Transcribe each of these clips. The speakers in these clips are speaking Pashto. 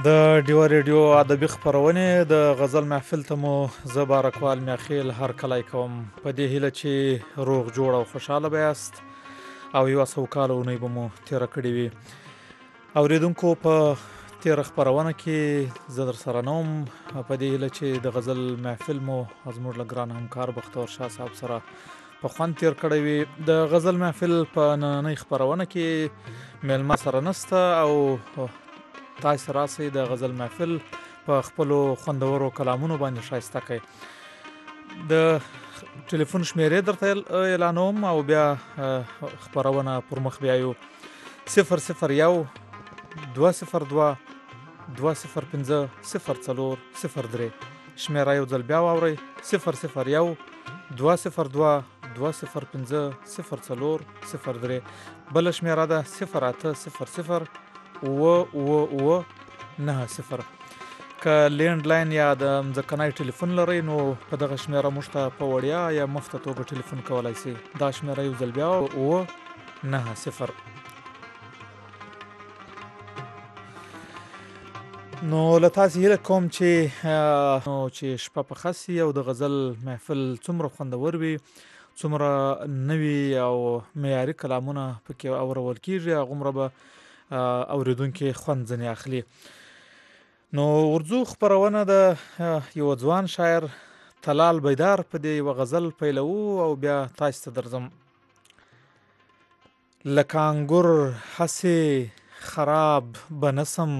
د ډیوا ریډیو ادبي خپرونې د غزل محفل ته مو زه بارکوال میاخیل هر کلی کوم په دې هیله چې روغ جوړ او خوشاله بیاست او یو سوکاله اونۍ به مو تیره کړې وي. اوریدونکو په تیره خپرونه کې زه در سره نوم په دې هیله چې د غزل محفل مو زموږ له ګران همکار بختور شاه صاحب سره په خوند تیر کړی وي. د غزل محفل په نننۍ خپرونه کې میلمه سره نسته او تاسو راسئ د غزل محفل په خپلو خوندورو کلامونو باندې ښایسته کړئ. د ټلیفون شمیرې درته اعلانوم او بیا خپرونه پر مخ بیایو. 001 202 205 0403 شمیره یو ځل بیا واورئ. 001 202 205 0403 بل شمیره ده 0800 9 که لینډ لاین یا د مځکنی ټلیفون لرئ نو په دغه شمیره موږ ته په وړیا یا مفته توګه ټلیفون کولی شئ. دا شمیره یو ځل بیا 9 نو له تاسې هیله کوم چې شپه په خسي او د غزل محفل څومره خوندور وي، څومره نوي او معیاري کلامونه پکې اورول کیږي، هغومره به اوریدونکي خوند ځنې اخلي. نو ورځو خپرونه د یو ځوان شاعر طلال بیدار په دې یوه غزل پیلوو او بیا تاسو ته درځم. لکه انګور هسې خراب به نسم،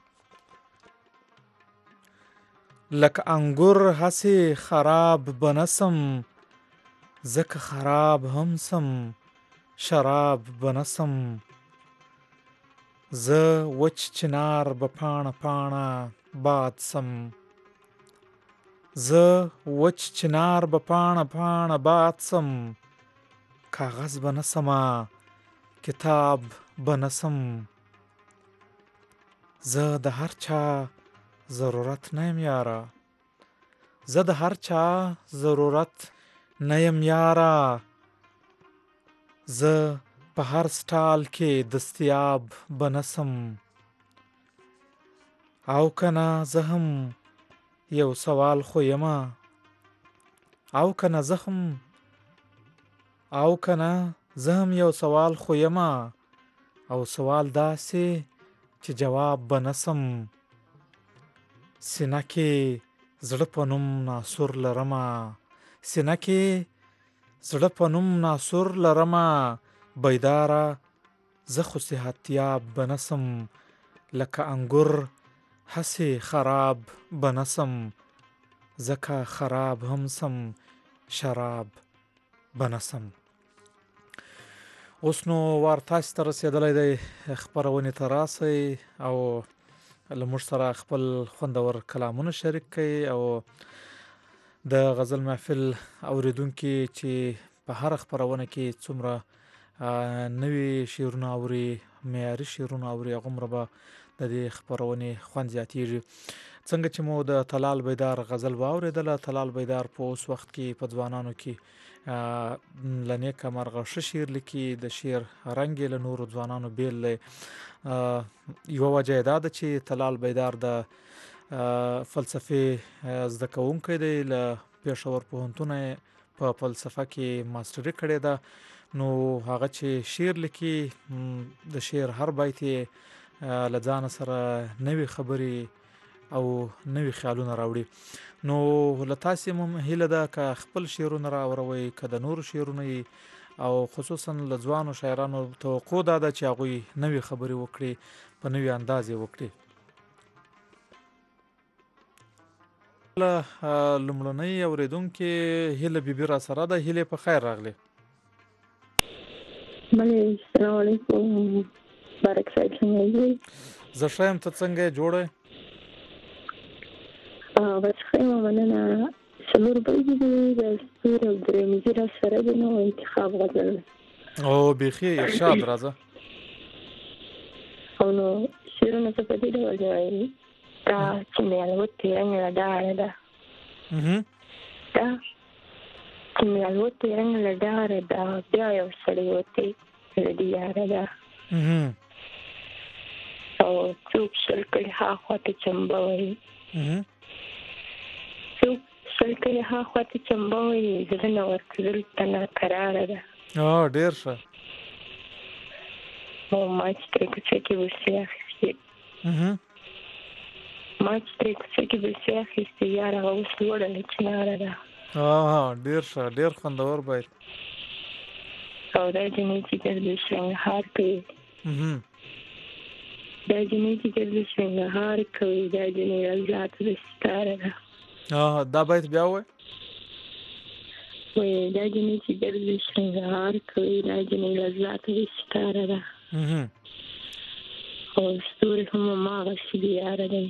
لکه انګور هسې خراب به نسم، ځکه خراب هم سم شراب به نسم. زه وچ چنار به پاڼه پاڼه باد سم، زه وچ چنار به پاڼه پاڼه باد سم، کاغذ به نسمه کتاب به نسم. زه د هر چا ضرورت نیم یاره، زه د هر چا ضرورت نیم یاره، زه په هر سټال کې دستیاب به نسم. او کنه زه هم یو سوال خو یمه، او کنه زه هم یو سوال خو یمه، او سوال داسې چې جواب به نسم. سینه کې زړه په نوم ناسور لرمه، سینه کې زړه په نوم ناسور لرمه، بیداره زه خو صحتیاب به نسم. لکه انګور هسې خراب به نسم، ځکه خراب هم سم شراب به نسم. اوس نو وار تاسو ته رسېدلی دی، خپرونې ته راسئ او له موږ سره خپل خوندور کلامونه شریک کړئ او د غزل محفل اوریدونکي چې په هره خپرونه کې څومره نوي شعرونه اوري، معیاري شعرونه اوري، هغومره به د دې خپرونې خوند زیاتیږي. څنګه چې مو د طلال بیدار غزل واورېدله، طلال بیدار په اوس وخت کې په ځوانانو کې له نیکه مرغه ښه شعر لیکي، د شعر رنګ یې له نورو ځوانانو بیل دی. یوه وجه یې دا ده چې طلال بیدار د فلسفې زده کوونکی دی، له پېښور پوهنتونه په فلسفه کې ماسټري کړې ده. نو هغه چې شعر لیکي، د شعر هر بیت یې له ځانه سره نوې خبرې او نوې خیالونه راوړي. نو له تاسې هم هیله ده که خپل شعرونه راوروئ، که د نورو شعرونه یې، او خصوصا له ځوانو شاعرانو توقع دا ده چې هغوی نوې خبرې وکړي، په نوې انداز یې وکړي. لومړنۍ اوریدونکې هیله بیبي را سره ده. هیلې په خیر راغلې. بله، السلام علیکم. بارک صاحب څنګه یې؟ زه ښه یم، ته څنګه یې؟ جوړه یې؟ بس ښه یم، مننه. څلور بیتې دي د ستوري او درمیزي را سره دي، نو انتخاب غزل دی. او بیخي ارشاد راځه. او نو شعرونه څه په دې ډول دي وایي: دا چې مې الوتې رنګ له ډاره ده، دا چې مې الوتې رنګ له ډاره ده، بیا یو سړی وتې له دې یاره ده. او څوک شل کړي هاخوا ته چمبه وایي څوک شل کړي هاخوا ته چمبه وایي زړه نه ورته دلته ناقراره ده ډېر ښه او ما چې ترې کوڅه کې بوسې اخیستې یار هغه اوس لوړه له چناره ده ډېر ښه ډېر خوندور باید او دا جنۍ چې ګرد شرنګهار کوي دا جنۍ رضات د ستاره ده دا باید بیا وای دا جنۍ چې ګرد شرنګهار کوي دا جنۍ رضات د ستاره ده او ستوري هم هماغسې د یاره دی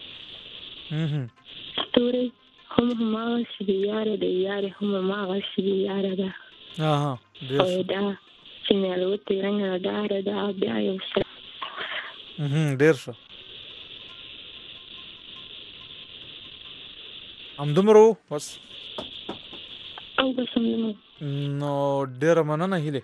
ستوري هم هماغسې د یاره دی یارې هم هماغسې د یاره ده او دا چې مې الوتې رنګه ډاره ده بیا یو څه ډېر ښه همدومره و بس او بس همدومره نو ډېره مننه هیلې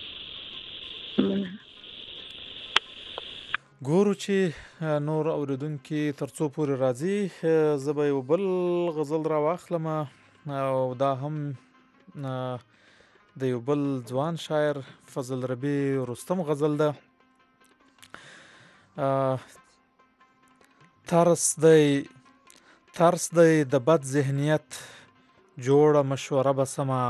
ګورو چې نور اورېدونکي تر څو پورې راځي زه به یو بل غزل را واخلم او دا هم د یو بل ځوان شاعر فضل ربی رستم غزل ده ترس دی د بد ذهنیت جوړه مشوره به سمه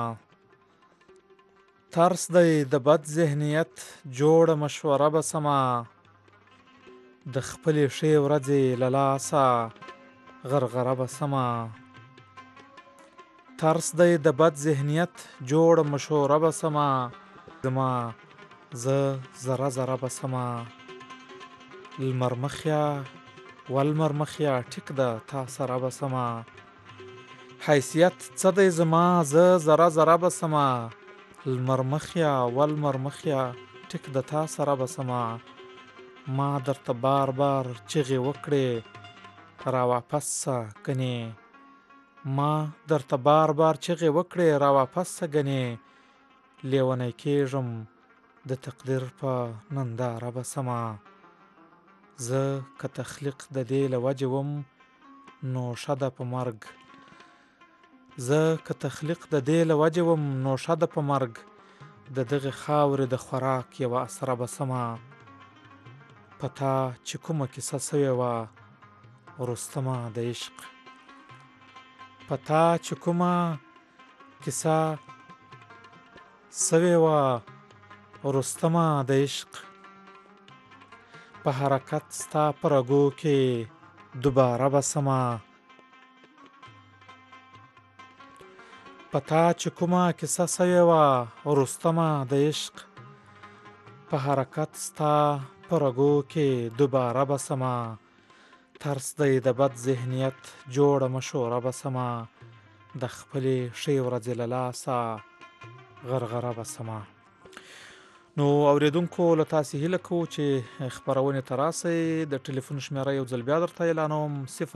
ترس دی د بد ذهنیت جوړه مشوره به سمه د خپلې ښې ورځې له لاسه غرغره به سمه ترس دی د بد ذهنیت جوړه مشوره به سمه زما زه ذره ذره به سمه لمر مخیا ولمر مخیا ټیک ده تا سره به سمه حیثیت څه دی زما زه ذره ذره به سمه لمر مخیا ولمر مخیا ټیک ده تا سره به سمه ما درته بار بار چغې وکړې را واپس سه کنې ما درته بار بار چغې وکړې را واپس سه ګنې لیونی کېږم د تقدیر په ننداره به سمه زه که تخلیق د دې له وجې وم نو ښه ده په مرګ زه که تخلیق د دې له وجې وم نو ښه ده په مرګ د دغې خاورې د خوراک یوه اسره به سمه په تا چې کومه کیسه سوې وه رستمه د عشق په تا چې کومه کیسه سوې وه رستمه د عشق په حرکت ستا په رګو کې دوباره به سمه په تا چې کومه کیسه سوې وه رستمه د عشق په حرکت ستا په رګو کې دوباره به سمه ترس دی د بد ذهنیت جوړه مشوره به سمه د خپلې ښې ورځې له لاسه غرغره به سمه نو اوریدونکو له تاسې هیله کوو چې خپرونې ته راسئ د ټلیفون شمیره یو ځل بیا درته اعلانوم 001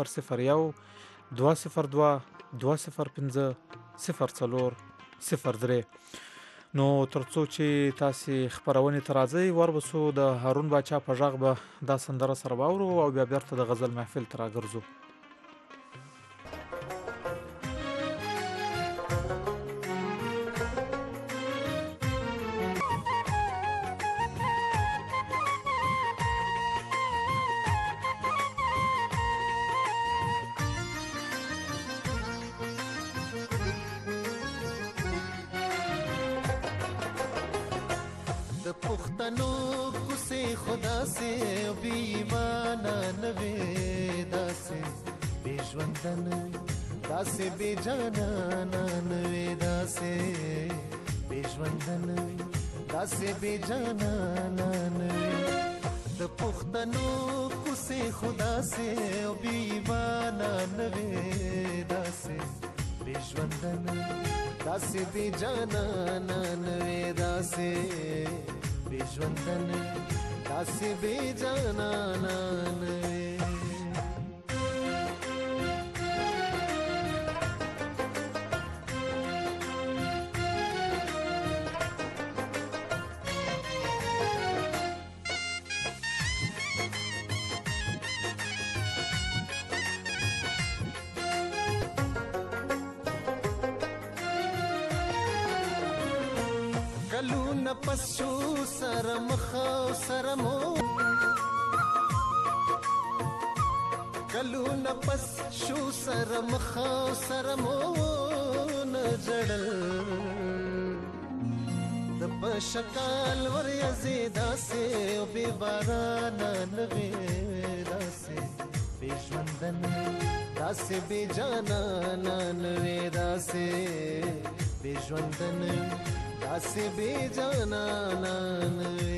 202 205 0403 نو ترڅو چې تاسې خپرونې ته راځئ وربسو د هارون باچا په غږ به دا سندره سره واورو او بیا بیرته د غزل محفل ته راګرځو پختنو کوسه خدا سے بی ایمانا نوے داسے بی ژوندن داسے بی جانا نوے داسے بی ژوندن داسے بی جانا نوے د پختنو کوسه خدا سے بی ایمانا نوے داسے بی ژوندن داسې بې جانانه نوې داسې بې ژوندنه داسې بې جانانه نوې کلونه پس شو سره مخ او سره مو کلونه پس شو سره مخ او سره مو نه جړل د پشکال ور یزیدا سه او بی باران نوي داسه بی ژوندن داسه بی جانان نوي داسه بی ژوندن داسه بی جانان نوي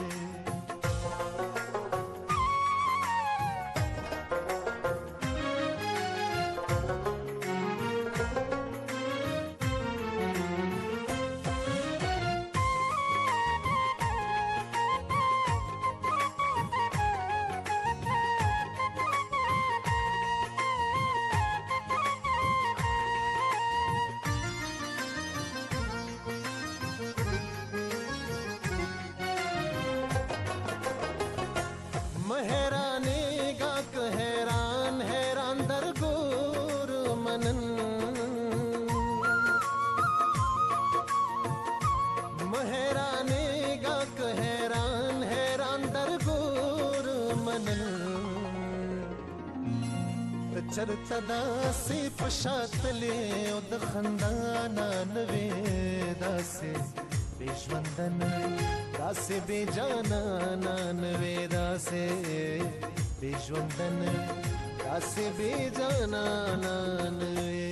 چرته داسې پشاتلې او د خندانا نوې داسې بې ژوندن داسې بې جانانا نوې داسې بې ژوندن داسې بې جانانا نوې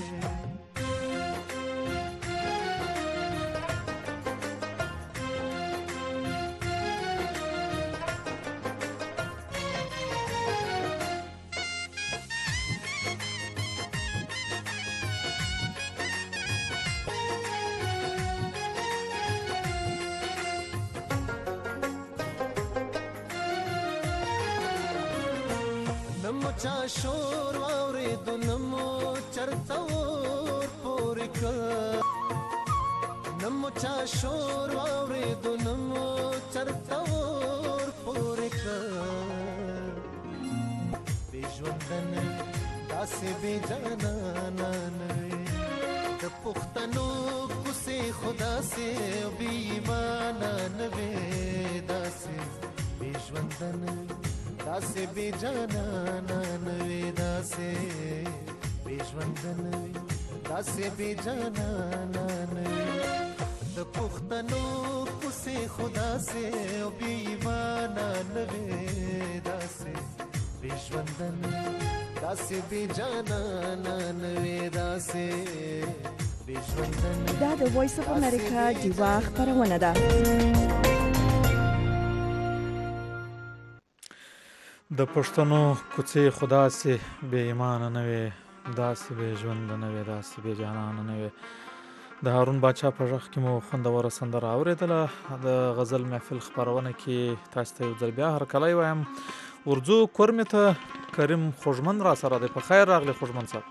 چا شور واورېدو نمو چرته ور پورې کړ نمو چا شور واورېدو نمو چرته ور پورې کړ بې ژوندن داسې بې جانانه نوې د پښتنو کوڅې خو داسې بې ایمانه نوې داسې بې ژوندن داسې بې جانانه نوې داسې بې ژوندن داسې بې جانانه نوې د پښتنو کوڅې خو داسې بې ایمانه نوې داسې بې ژوندن داسې بې جانانه نوې داسې بې ژوندن. دا د وایس اف امریکا ډیوا خپرونه ده. د پښتنو کوڅې خو داسې بې ایمانه نه وې داسې بې ژونده نه وې داسې بې جانانه نه وې. د هارون باچا په غږ کې مو خوندوره سندره اورېدله. د غزل محفل خپرونه کې تاسو ته یو ځل بیا هرکلی وایم. ورځو کورمې ته کریم خوږمن را سره دی. په خیر راغلی خوږمن صاحب.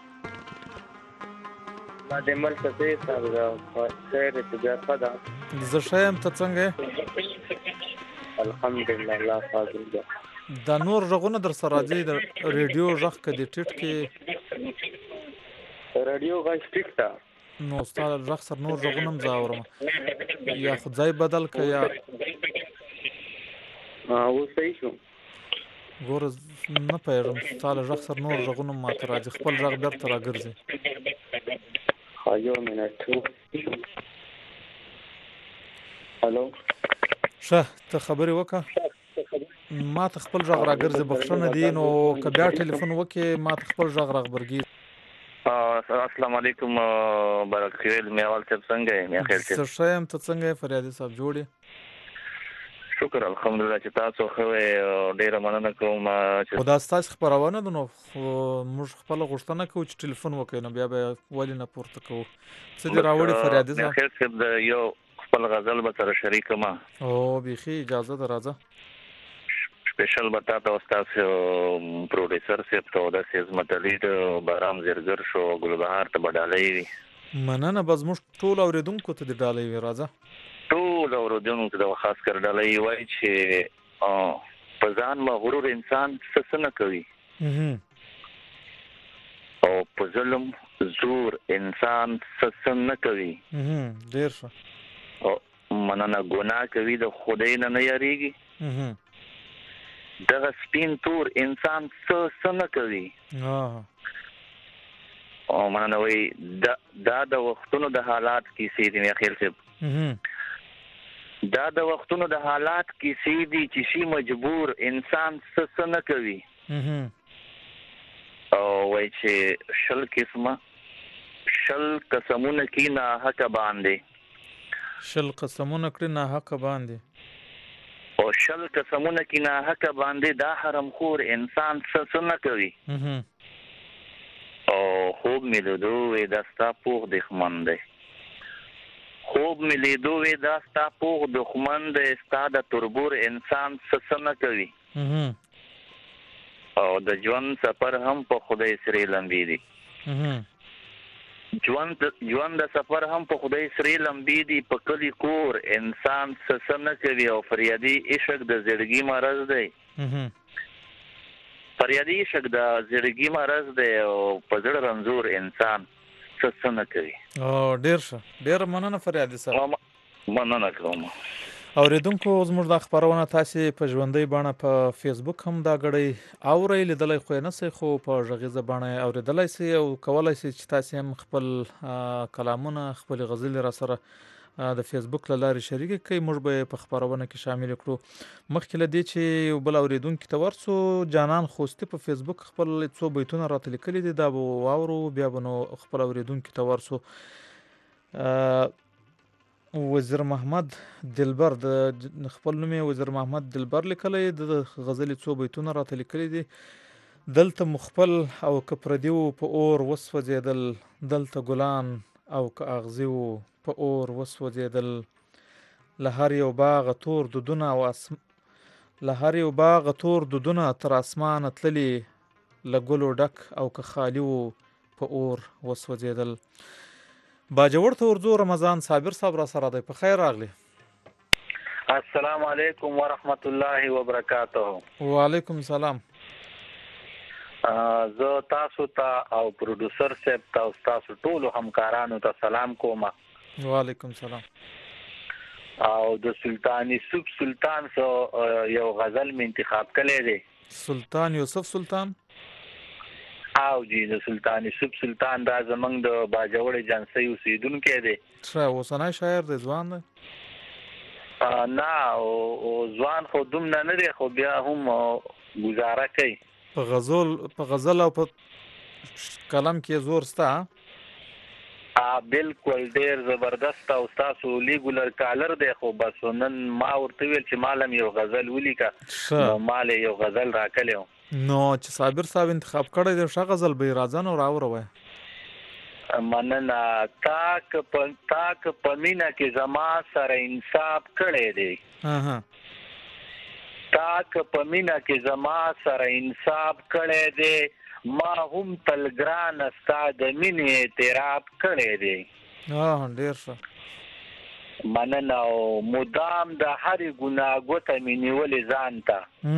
زه ښه یم. ته څنګه یې؟ الحمدلله الله فاضل دی. دا نور غږونه در سره راځي؟ د ریډیو غږ که د ټیټ کې رادیو غږ ټیټ ده نو ستا غږ سره نور غږونه هم زه اورم. یا خو ځای بدل که یا اوس صحیح شو. ګوره نه پوهېږم ستا له غږ سره نور غږونه هم ماته راځي. خپل غږ بېرته راګرځي. یو منټ. هلو ښه ته خبرې وکړه. ما ته خپل غږ راګرځي. بخښنه دی نو که بیا ټلیفون وکړې ما ته خپل غږ راغبرګي. السلام علیکم برک خیل میوال صاحب څنګه یې؟ میا خیر صاحب. زه ښه یم. ته څنګه یې فریادي صاحب؟ جوړ یې؟ شکر الحمدلله چې تاسو ښه وئ. ډېره مننه کوم. خو دا ستاسې خپرونه ده نو موږ خپله غوښتنه کوو چې ټلیفون وکړئ نو بیا به ولې نه پورته کوو. څه دې راوړي فریادي صاحب؟ میا خیر صاحب د یو خپل غزل به سره شریکم. او بیخي اجازه ده راځه. سپیشل به تا ته استاسو پروډیوسر صاحب ته داسې عظمت علي د بارام زیرګر شو ګلبهار ته به ډالۍ وي. مننه. به زموږ ټولو اورېدونکو ته دې ډالۍ وي. راځه ټول اورېدونکو ته د خاص کر ډالۍ وایي چې په ځان مغرور انسان څه نه کوي او په ظلم زور انسان څه نه کوي. ډېر ښه. مننه ګناه کوي د خدای نه یریږي دغه سپین تور انسان څه نه کوي او مننه وي دا د وختونو د حالات کیسې دي اخر څه دا د وختونو د حالات کیسې دي چې شي مجبور انسان څه نه کوي او وای چې شل قسمونه کی نه حق باندې شل قسمونه کړي نه حق باندې او شل قسمونه کی نه حق باندې دا حرم خور انسان څه نه کوي او خوب ملیدو وې دستا پوغ دښمن دی خوب ملیدو وې دستا پوغ دښمن دی ستا د تربور انسان څه نه کوي او د ژوند سفر هم په خدای سره لمبي دي ژوند د سفر هم په خدای سره لمبي دي په کلی کور انسان څه نه کوي او فریادي عشق د زړګي مرض دی فریادي عشق د زړګي مرض دی او په زړه رنځور انسان څه نه کوي او ډیر مننه فریادي صاحب مننه کوم اوریدونکو زموږ د خبرونه تاسو په ژوندۍ بڼه په فیسبوک هم دا غړی اوري لیدلای خو نه سي خو په ژغیزه بڼه اوریدلای سي او کولای سي چې تاسو هم خپل کلامونه خپل غزل را سره د فیسبوک له لارې شریک کړئ موږ به په خبرونه کې شامل کړو مخکې له دې چې بل اوریدونکو ته ورسو جانان خوستي په فیسبوک خپل څو بیتونه راته لیکلي دي دا به واورو بیا به نو خپل اوریدونکو ته ورسو وزیر محمد دلبر د خپل نوم وزیر محمد دلبر لیکلی د غزل څو بیتونه راته لیکلي دي دلته مخبل او کپردیو په اور وسوځیدل دلته ګلان او که اغزیو په اور وسوځیدل لهر یو باغ تور دودونه او لهر یو باغ تور دودونه تر اسمانه تللي لګلو ډک او که خالی په اور وسوځیدل باجوړ ته ورځو رمضان صابر صاحب را سره دی په خیر راغلی السلام علیکم ورحمت الله وبرکاته وعلیکم السلام زه تاسو ته او پروډوسر صاحب تاسو ټول همکارانو ته سلام کوم وعلیکم السلام او د سلطان یوسف سلطان سو یو غزل می انتخاب کړی دی سلطان یوسف سلطان او جی د سلطان یوسف سلطان دا زمنګ د باجوړ جنسي اوسیدونکو دی څه اوسنای شاعر دی ځوان دی نه او ځوان خو دومره نه دی خو بیا هم گزاره کوي په غزل او په کلام کې زور ستا بالکل ډیر زبردست او تاسو لیګولر کالر دی خو بس نن ما ورته ویل چې مالم یو غزل ولیکا نو مال یو غزل راکلیو نو چې صابر صاحب انتخاب کړی دی ښه غزل به راځن او راوروي مننه تاک پمینا کې زما سره انصاف کړی دی تاک پمینا کې زما سره انصاف کړی دی ما هم تلګران استاد مینې اعتراف کړی دی ډیر ښه مننه او مدام د هرې ګناه ګوته مې نیولې ځان ته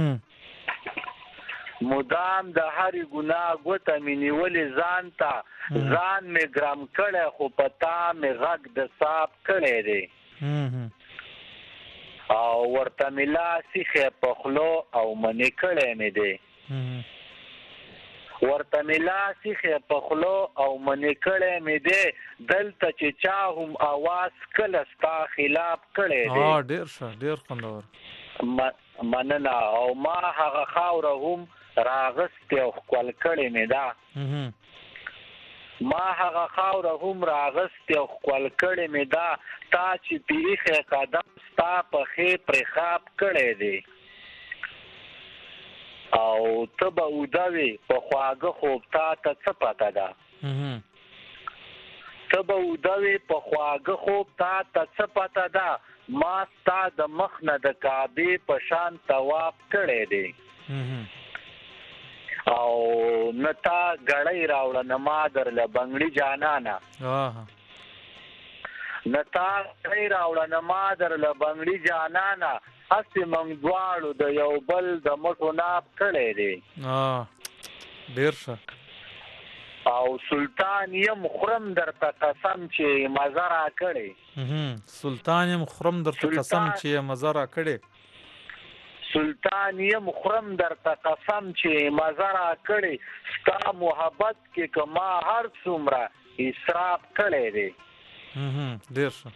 مدام د هرې ګناه ګوته مې نیولې ځان ته ځان مې ګرم کړی خو پتا مې غږ د صاف کړی دی او ورته مې لاس ایښی په خولو او منې کړی مې دی ورته مې لاس ایښی په خولو او منې کړی مې دی دلته چې چا هم اواز کله ستا خلاف کړی دی ډېر ښه ډېر خوندور مننه او ما هغه خاوره هم راغستې او ښکل کړې مې ده ما هغه خاوره هم راغستې او ښکل کړې مې ده تا چې پې ایښی قدم ستا پښې پرې خاپ کړی دی او ته به اوده وې په خواږه خوب تا ته څه پته ده ته به اوده وې په خواږه خوب تا ته څه پته ده ما ستا د مخ نه د کعبې په شان طواف کړی دی او نه تا ګړی راوړه نه ما درله بنګړي جانانه نه تا ګړی راوړه نه ما درله بنګړي جانانه هسې موږ دواړو د یو بل د مټو ناپ کړی دی ډېر ښه او سلطان یم خورم درته قسم چې مزه را کړې. سلطان یم خورم درته قسم چې مزه را کړې. سلطان یم خورم درته قسم چې مزه را کړې. ستا محبت کې که ما هر څومره اسراف کړی دی. ډېر ښه.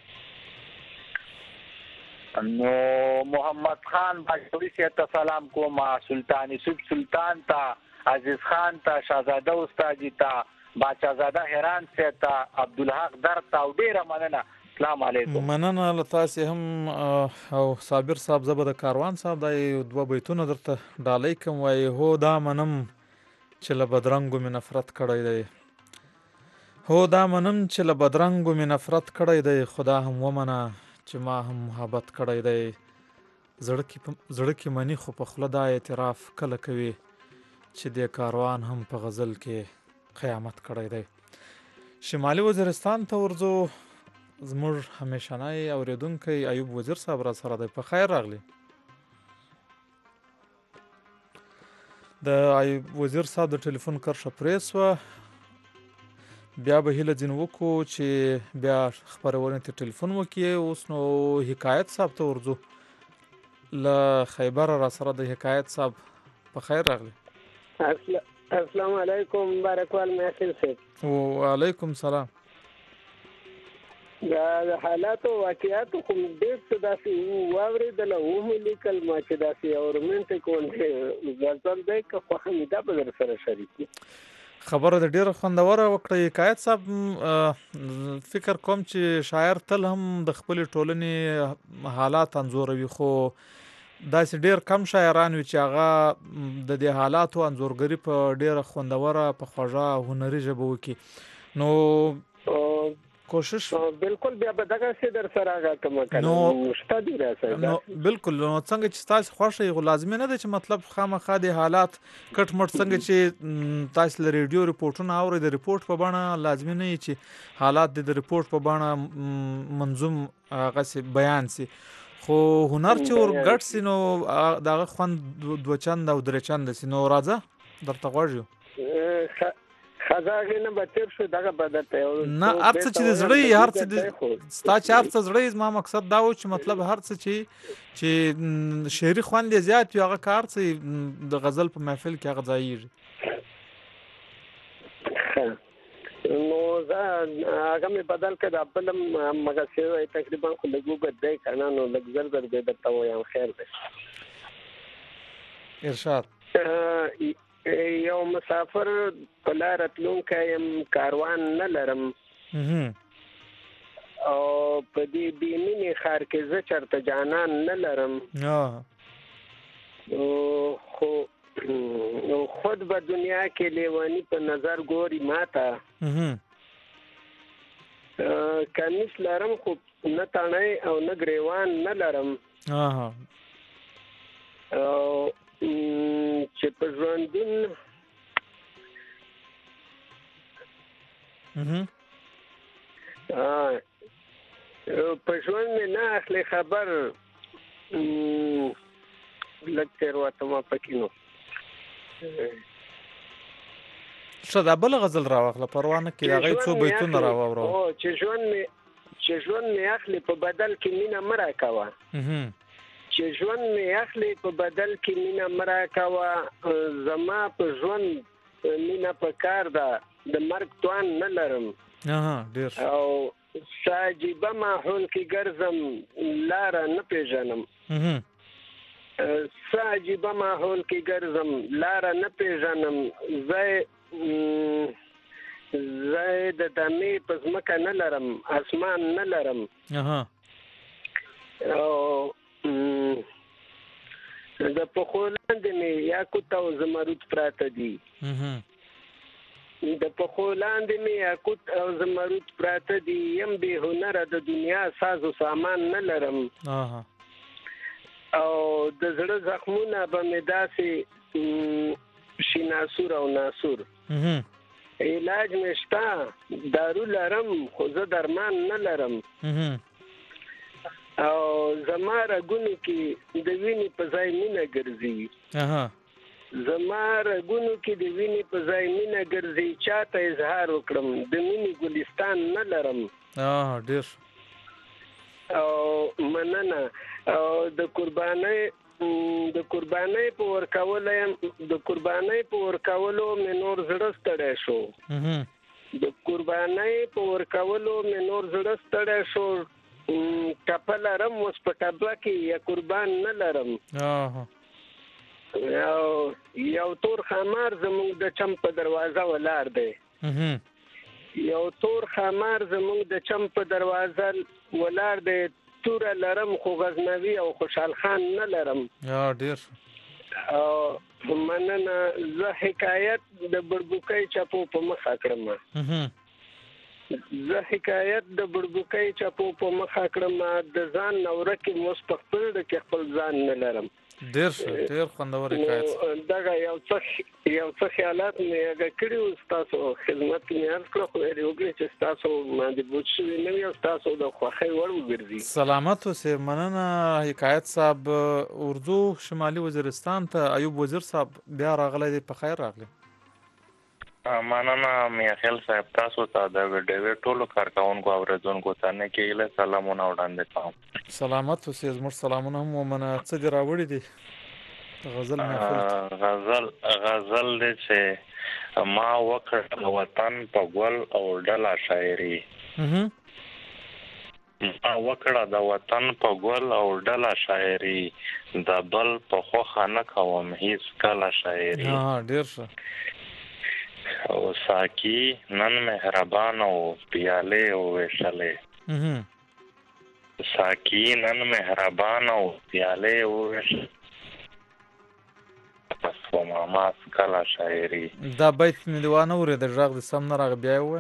نو محمد خان باشوری صاحب ته سلام کوم، سلطان یوسف سلطان ته، عزیز خان ته، شاهزاده استادی ته، باچازاده هران صاحب ته، عبدالحق در ته او ډېره مننه. السلام علیکم. مننه له تاسې هم او صابر صاحب. زه به د کاروان صاحب دا یو دوه بیتونه درته ډالۍ کوم. وایي هو دا منم چې له بدرنګو مې نفرت کړی دی، هو دا منم چې له بدرنګو مې نفرت کړی دی، خدا هم ومنه چې ما هم محبت کړی دی. زړه کې مني خو په خوله دا اعتراف کله کوي چې د کاروان هم په غزل کې قیامت کړی دی. شمالي وزیرستان ته ورځو. زموږ همیشنی اوریدونکی ایوب وزیر صاحب را سره دی. په خیر راغلی. د ایوب وزیر صاحب د ټلیفون کرښه پرې سوه. بیا به هیله ځینې وکړو چې بیا خپرونې ته ټلیفون وکړي. اوس نو حکایت صاحب ته ورځو. له خیبره را سره د حکایت صاحب. په خیر راغلی. السلام علیکم. بارکوال محفل صاحب. وعلیکم سلام. د حالاتو واقعاتو خو ډېر څه داسې واورېدله ومې لیکل ما چې داسې یو رومانټیک غوندې غزل دی که خوښه مې دا به در سره شریک کړي. خبره د ډېره خوندوره وکړه حکایت صاحب. فکر کوم چې شاعر تل هم د خپلې ټولنې حالات انځوروي، خو داسې ډېر کم شاعران وي چې هغه د دې حالاتو انځورګري په ډېره خوندوره په خوږه هنري ژبه وکړي. نو کوشش بالکل بیا به دغسې در سره هغه کومه نو شته دي را سره. بالکل. نو څنګه چې ستاسې خوښه یې، خو لازمي نه ده چې مطلب خامخا د حالات کټ مټ څنګه چې تاسې له ریډیو ریپورټونه اورئ د ریپورټ په بڼه، لازمي نه وي چې حالات د ریپورټ په بڼه منظوم هغسې بیان سي. خو هنر چې ور ګډ سي نو د هغه خوند دوه چنده او درې چنده سي. نو راځه درته غوږ یو. خزاغې نه به تېر شو دغه به درته یو نه هر څه چې د زړه هر څه ستا چې هر څه زړه زما مقصد دا و چې مطلب هر څه چې شعري خوند یې زیات وي هغه که هر څه د غزل په محفل کې هغه ځایږي. نو زه هغه مې بدل کړ. د بل هم مغسې وایي تقریبا خو لږ اوږد دی که نه، نو لږ زر زر بیا درته وایم. خیر دی. ارشاد. یو مسافر په لاره تلونکی یم، کاروان نه لرم، او په دې بې مینې ښار کې زه چېرته جانان نه لرم. خو خود به دنیا کې لیونی په نظر ګوري ماته. کمیس لرم خو نه تڼۍ او نه ګریوان نه لرم. چې په ژوندون په ژوند مې نه اخلي خبر، لږ تېروته ما پکې نو. ښه دا بله غزل راواخله پروا نه کړي، هغې څو بیتونه راواوروه. چې ژوند مې اخلي په بدل کې مینه مه راکوه. چې ژوند مې اخلي په بدل کې مینه مه راکوه. زما په ژوند مینه په کار ده، د مرګ توان نه لرم. او څه عجیبه ماحول کې ګرځم لاره نه پیژنم. څه عجیبه ماحول کې ګرځم لاره نه پیژنم. زه د دمې په ځمکه نه لرم، اسمان نه لرم. او د پښو لاندې مې یاقوت او زمرود پراته دي. د پښو لاندې مې یاقوت او زمرود پراته دي. یم بې هنره د دنیا ساز و سامان نه لرم. او د زړه زخمونه به مې داسې شي ناسور او ناسور. علاج مې شته، دارو لرم خو زه درمان نه لرم. او زما رګونو کې د وینې په ځای مینه ګرځي. زما رګونو کې د وینې په ځای مینه ګرځي چاته اظهار وکړم د مینې ګلستان نه لرم ډېر او مننه او د قربانۍ په ورکولو مې نور زړه ستړی شو د قربانۍ په ورکولو مې نور زړه ستړی شو ټپه لرم اوس په ټپه کې یا قربان نه لرم یو تور خامار زموږ د چم په دروازه ولاړ دی یو تور خامار زموږ د چم په دروازه ولاړ دی توره لرم خو غزنوي او خوشحال خان نه لرم ډېر مننه زه حکایت د بړبوکۍ چپو په مخه کړم د ځان نورکې موس په خپل کې خپل ځان نه لرم ډېر خوندور حکایت دغه یو څه خیالات مې هغه کړي او تاسو خدمت کې عرض کړو خو یې چې تاسو باندې بوج شوی نه یو تاسو د خوښۍ وړ وګرځي سلامت اوسې مننه حکایت صاحب اردو شمالي وزیرستان ته ایوب وزیر صاحب بیا راغلی دی په خیر راغلی مننه میاخیل صاحب تاسو ته د ویډیو ټولو کارکونکو اوریدونکو ته نه کېله سلامونه وړاندې کوم سلامت اوسې زموږ سلامونه هم ومنه څه دې راوړي دي غزل محفل غزل دې چې ما وکړ وطن په ګل او ډله شاعري ما وکړه د وطن په ګل او ډله شاعري د بل په خوخه نه کوم هیڅ کله شاعري ډېر ښه او ساکی نن مهربان او پیاله او وشله ساکی نن مهربان او پیاله او وشله پس ما کلا شاعری دا بیت مې دیوانه وره د ژغ د سم نه راغ بیا و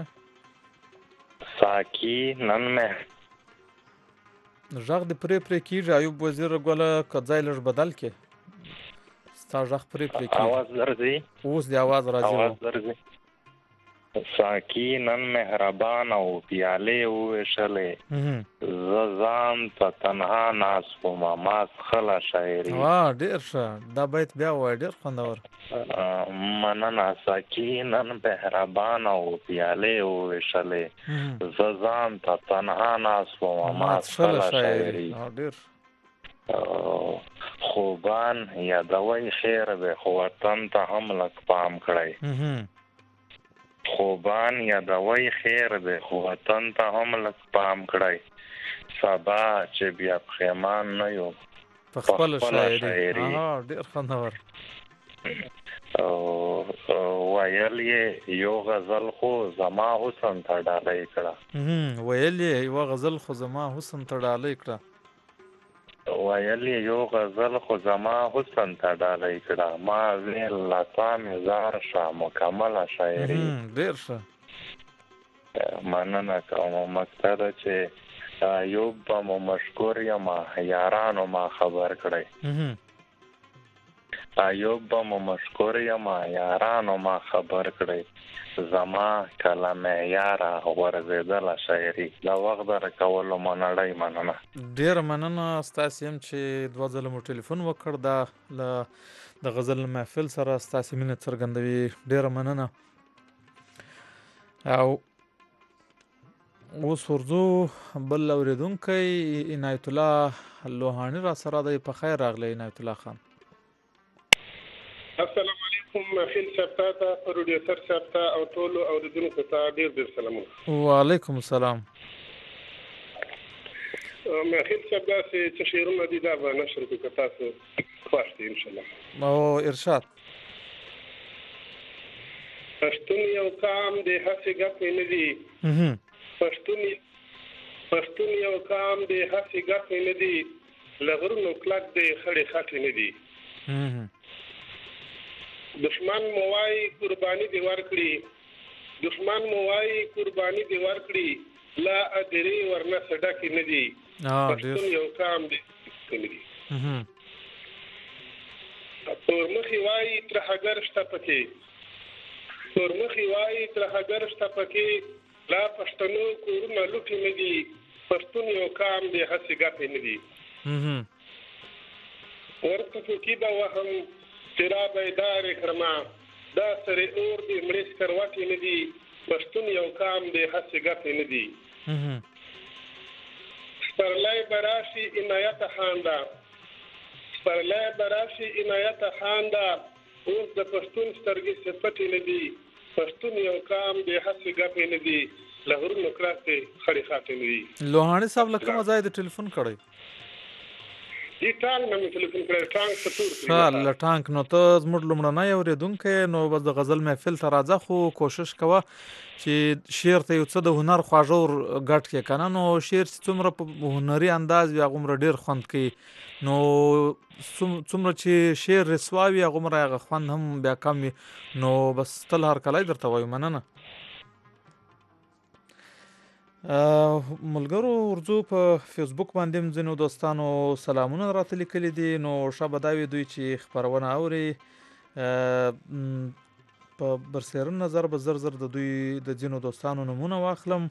ساکی نن مه ژغ د پرې کیږي ایوب وزیر ګوله کځای لږ بدل کې ستا ژغ پرې کیږي आवाज درځي اوس د आवाज راځي ساکی نن مهربان او پیاله وشله زان ته تنها ناس په ما خلا شاعری ډیر ښه دا بیت بیا وای ډیر خوندور مننه ساکی نن مهربان او پیاله وشله زان ته تنها ناس په ما خلا شاعری ډیر خوبان یادوي خیر به خو وطن ته هم لک پام کړی خوبان یادوي خیر به خو وطن ته هم لک پام کړی سبا چې بیا پخیمان نه یو په خپل شاعري ډیر خوندور ویل یو غزل خو زما حسن ته ډالۍ کړه ویل یو غزل خو زما حسن ته ډالۍ کړه ویل یو غزل خو زما حسن ته ډالۍ کړه ما ویل لتا مې زار شه مکمله شاعري ډیر ښه مننه کوم مقصد چې ایوب مو مشکور یم یارانو ما خبر کړی ایوب مو مشکور یم یارانو ما خبر کړی زما کلمه یارا ورزیدل شاعري دا وخت درکولو منړی مننه ډیر مننه ستاسو هم چې دوه ځله مو ټلیفون وکړ دا د غزل محفل سره ستاسو مینه څرګندوي ډیر مننه او اوس ورځو بل اوریدونکی عنایت الله لوهانی را سره دی په خیر راغلی عنایت الله خان السلام علیکم خیل صاحب پروډوسر صاحب او ټول اوریدونکو ته ډیر سلامونه وعلیکم السلام ما خیل صاحب چې شعرونه دي دا به نشر کوي تاسو خوښ ان شاء الله او ارشاد پښتون یو کام دی هڅه غپې نه دي پښتون یو کام دی هڅه غپې نه دي لغرونو کلک دی خړې خاطې نه دي دشمن موای قرباني دی ورکړي لا ادري ورنه صدقې نه دي پښتون یو کام دی تورمخي وای تر هغه شته پکې لا پښتنو کورونه لوټي نه دي پښتون یو کام دی هڅه غپې نه دي ورته کې دا وهم چې را بیدار کرما دا سره اور دی مړیس کروټې نه دي پښتون یو کام دی هڅې ګټې نه دي سپرلی براشي عنایت خاندا سپرلی براشي عنایت خاندا اوس د پښتون سترګې صفتې نه دي پښتون یو کام دی هڅې ګټې نه دي لغرونو کراته خړې خاطې نه دي لوهاني صاحب لکه مزه د ټلیفون کړی دې ټانګ نه مې ټلیفون کړی ټانګ څه تور ښه له ټانګ نو ته زموږ لومړنی اورېدونکی نو بس د غزل محفل ته راځه خو کوشش کوه چې شعر ته یو څه د هنر خواږه ور ګډ کړې که نه نو شعر چې څومره په هنري انداز وي هغومره ډېر خوند کوي نو څومره چې شعر رسوا وي هغومره هغه خوند هم بیا کم وي نو بس تل هرکلی درته وایو مننه ملګرو ورځو په فیسبوک باندې هم ځینو دوستانو سلامونه راته لیکلي دي نو ښه به دا وي دوی چې خپرونه اوري په برسېرن نظر به زر د دوی د ځینو دوستانو نومونه واخلم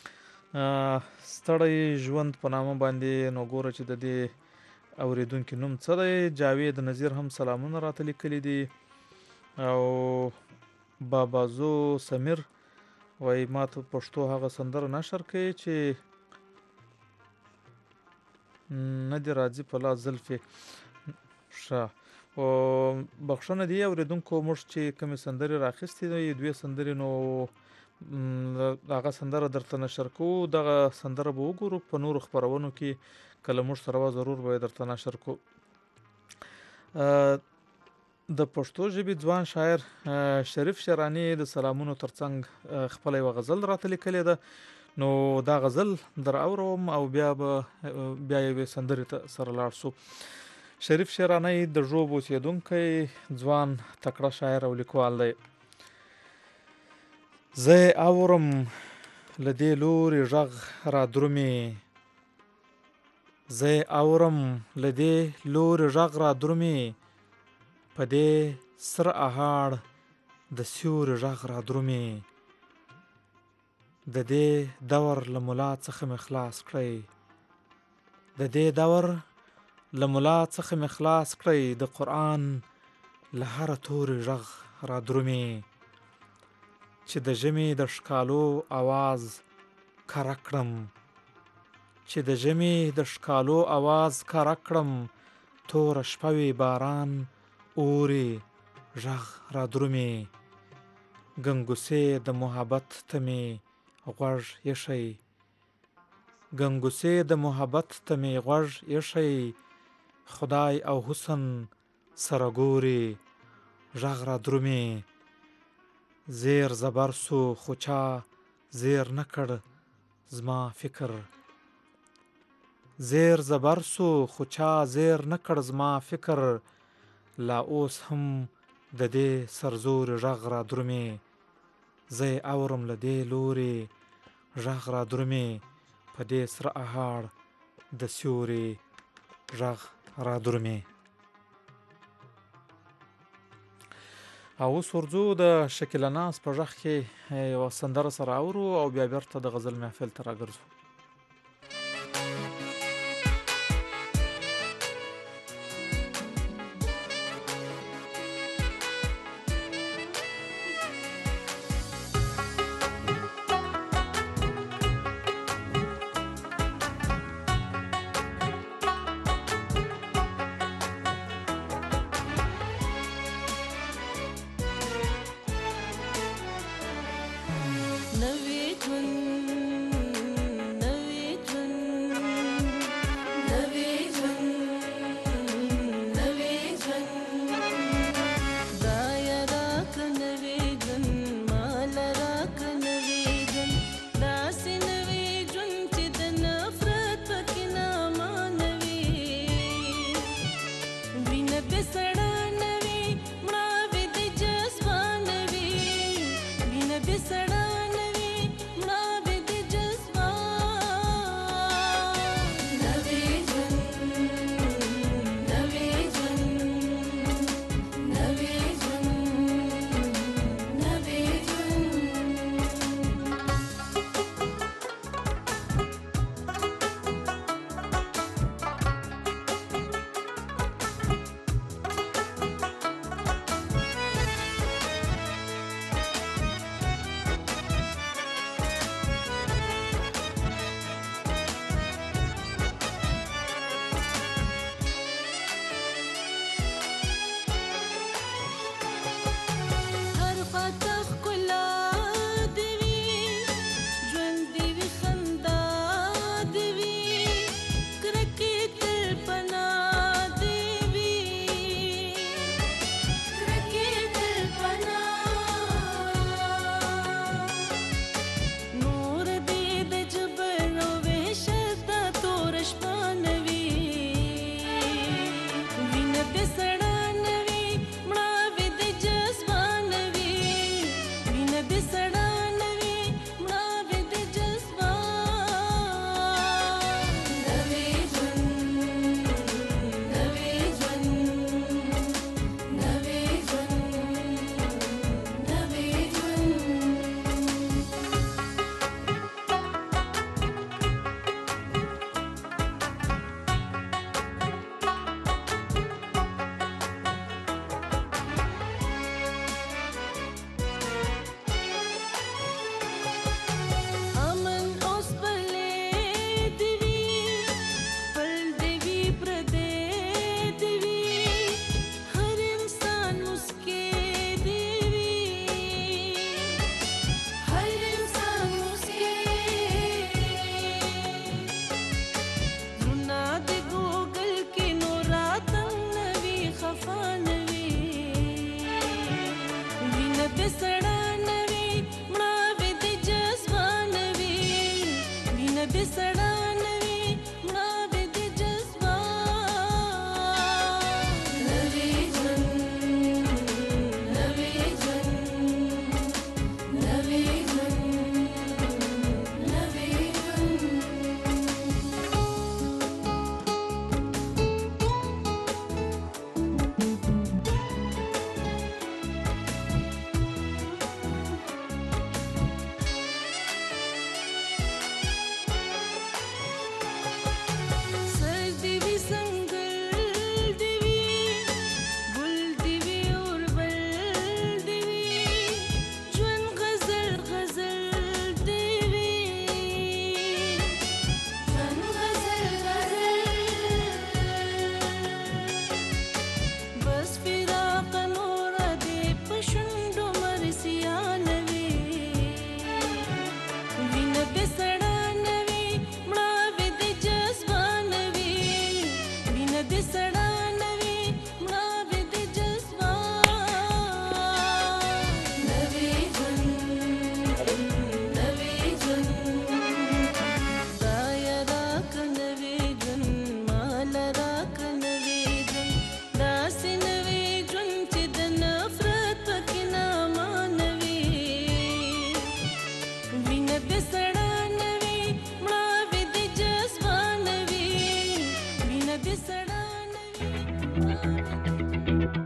ستړی ژوند په نامه باندې نو ګوره چې د دې اورېدونکي نوم څه دی جاوید نظیر هم سلامونه راته لیکلي دي او بابازو سمیر وای ما ته پښتو هغه سندره نشر کوي چې نه دی راځي په لاس زلفې ښه او بخښنه دی اورېدونکو موږ چې کومې سندرې راخیستې دي دوې سندرې نو هغه سندره درته نشر کوو دغه سندره به وګورو په نورو خپرونو کې کله موږ سره وه ضرور به یې درته نشر کوو د پښتو ژبې ځوان شاعر شریف شیراني د سلامونو ترڅنګ خپله یوه غزل راته لیکلې ده نو دا غزل در اورم او بیا یوې سندرې ته سره لاړ شو شریف شیراني د ژوب اوسېدونکی ځوان تکړه شاعر او لیکوال دی زه اورم له دې لورې غږ را درومې زه اورم له دې لورې غږ را درومې په دې سره اهاړ د سیوري غږ را درومې د دې دور له ملا څخه مې خلاص کړی د دې دور له ملا څخه مې خلاص کړی د قرآن له هره توري غږ را درومې چې د ژمي د ښکالو اواز کره کړم چې د ژمي د ښکالو اواز کره کړم توره شپه وي باران اوري غږ را درومې ګنګوسې د محبت ته مې غوږ ایښی ګنګوسې د محبت ته مې غوږ ایښی خدای او حسن سره ګوري غږ را درومې زیر زبر سو خو چا زیر نه کړ زما فکر زیر زبر سو خو چا زیر نه کړ زما فکر لا اوس هم د دې سرزوري غږ را درومې زه اورم له دې لورې غږ را درومې په دې سره اهاړ د سیوري غږ را درومې او اوس ورځو د شکیله ناز په غږ کې یوه سندره سره اورو او بیا بیرته د غزل محفل ته راګرځو سړا نوي مړه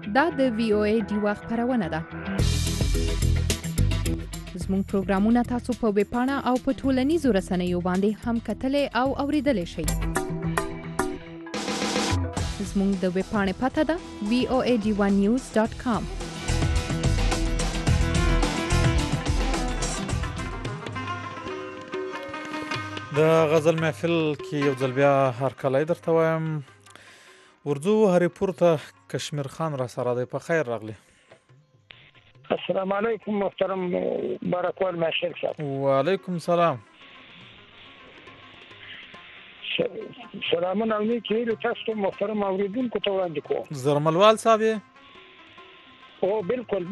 دا د وی او ای ډیوا خبرونه ده. زموږ پروګرامونه تاسو په ویب پاڼه او په ټولنیزو رسنیو باندې هم کتلای او اوریدلای شئ. زموږ د ویب پاڼې پته ده voad1news.com. د غزل محفل کې یو ځل بیا هرکلی درته وایم. ورځو هریپور ته کشمیر خان را سره دی. په خیر راغلی. السلام علیکم محترم بارکوال ماشر صاحب. وعلیکم سلام. سلامونه او نیکی هیلې تاسو ته محترم اوریدونکو ته وړاندې کوم. زرملوال صاحب یې؟ او بالکل